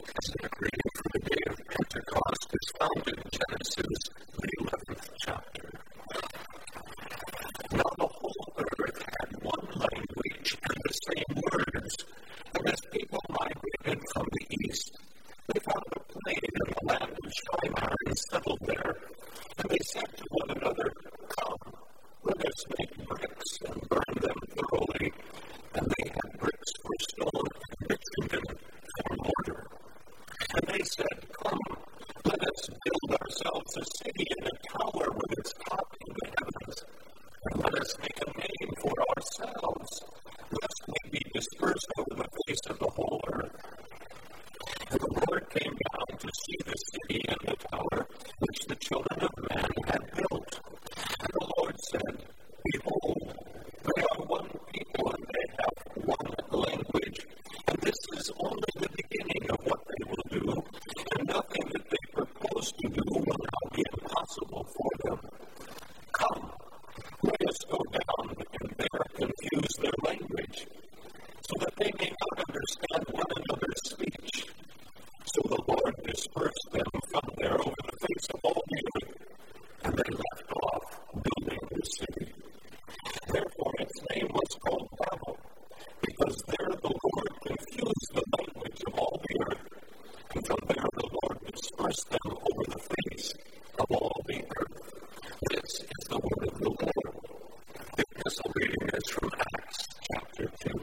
The reading for the day of Pentecost is found in Genesis, the 11th chapter. Now the whole earth had one language and the same words, and as people migrated from the east, they found a plain in the land of Shinar and settled there, and they said to one another, "Come, let us make bricks and burn them thoroughly." And they had bricks for stone and bitumen for mortar. And they said, "Come, let us build ourselves a city and a tower with its top in the heavens, and let us make a name for ourselves, lest we be dispersed over the face of the whole earth." And the Lord came down to see the city and the tower which the children of man had built. And the Lord said, "Behold, they are one people and they have one language, and this is only the beginning of what they will do, and nothing that they propose to do will now be impossible for them. Come, let us go down and there confuse their language, so that they may not understand one another's speech." So the Lord dispersed them from there over the face of all the earth, and they left off building the city. Therefore its name was called Babel, because there the Lord confused the language of all the earth, and from there the Lord dispersed them over the face of all the earth. This is the word of the Lord. The epistle reading is from Acts chapter 2.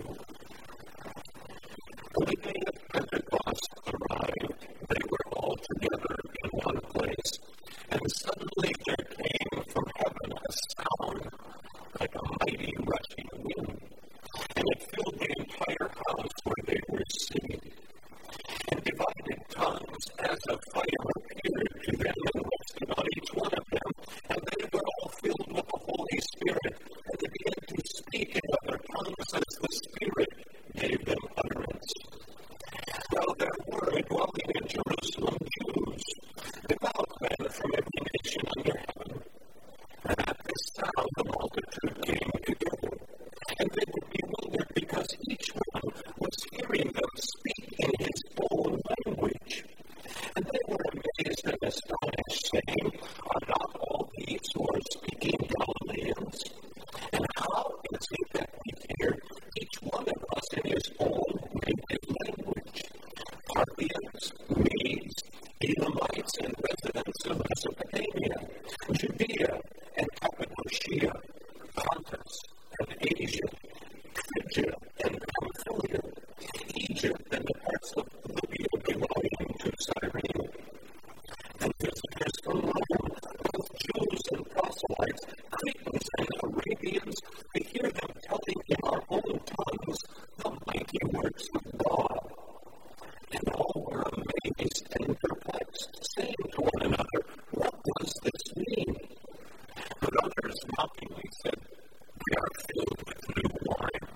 When the day of Pentecost arrived, they were all together in one place, and suddenly there came from heaven a sound like a mighty rushing wind, and it filled the entire house where they were sitting. And divided tongues as of fire appeared to them and rested on each one of them, and they were all filled with the Holy Spirit, and they began to speak in other tongues as the Spirit gave them utterance. Now there were dwelling in Jerusalem Jews, devout men from every nation under heaven. And at this sound the multitude came together, and they were bewildered because each one was hearing them speak in his own language. And they were amazed and astonished, saying, "Are not all these who are speaking Galileans? And how is it that we hear each one of us in his own native language? Parthians, Medes, Elamites, and residents of Mesopotamia, Judea and Cappadocia, Pontus and Asia, Phrygia and Pamphylia, Egypt and the parts of Libya belonging to Cyrene, and visitors from Rome, both Jews and proselytes, Cretans and Arabians, we hear them telling in our own tongues the mighty works of God." And all were amazed and perplexed, saying to one another, "What does this mean?" But others mockingly said, "They are filled with new wine."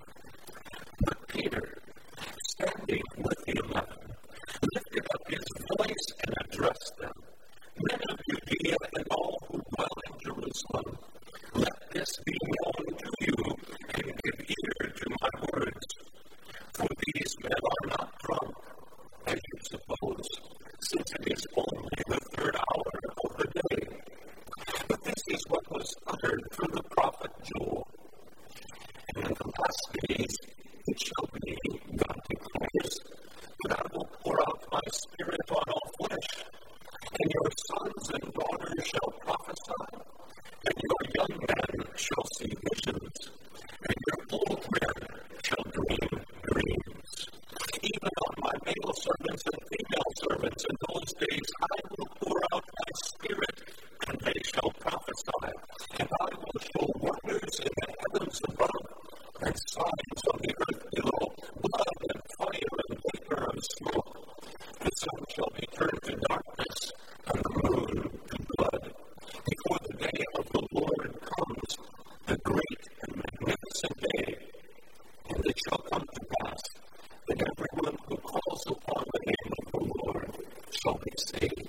But Peter, standing with the 11, lifted up his voice and addressed them, "Men of Judea and all who dwell in Jerusalem, let this be known to you, and give ear to my words. For these men are not drunk, as you suppose, since it is only the third hour of the day. But this is what was uttered through the prophet Joel. And in the last days it shall be, God declares, that I will pour out my Spirit on all flesh, and your sons and daughters shall prophesy, and your young men shall see visions, and your old men shall dream dreams. Even on my male servants and female servants in those days I will pour out my Spirit, and they shall prophesy, and I will show wonders in the heavens above, and signs on the earth below, blood and fire and vapor of smoke. The sun shall be turned to darkness, and the moon to blood, before the day of the Lord comes, the great and magnificent day. And it shall come to pass that everyone who calls upon the name of the Lord shall be saved."